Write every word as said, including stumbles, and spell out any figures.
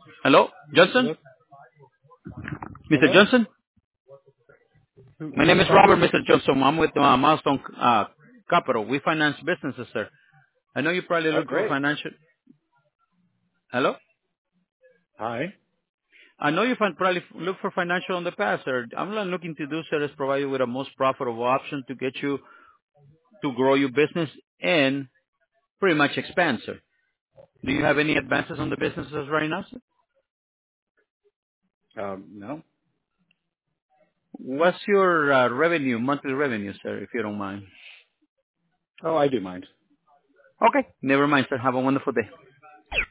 Hello, Johnson? Hello? mister Hello? Johnson? Who, My who's name is Robert, talking? mister Johnson. I'm with uh, Milestone uh, Capital. We finance businesses, sir. I know you probably Oh, look for great. financial. Hello? Hi. I know you fin- probably look for financial in the past, sir. I'm not looking to do, sir, is provide you with a most profitable option to get you to grow your business and pretty much expand, sir. Do you have any advances on the businesses right now, sir? Um, no. What's your uh, revenue, monthly revenue, sir, if you don't mind? Oh, I do mind. Okay. Never mind, sir. Have a wonderful day.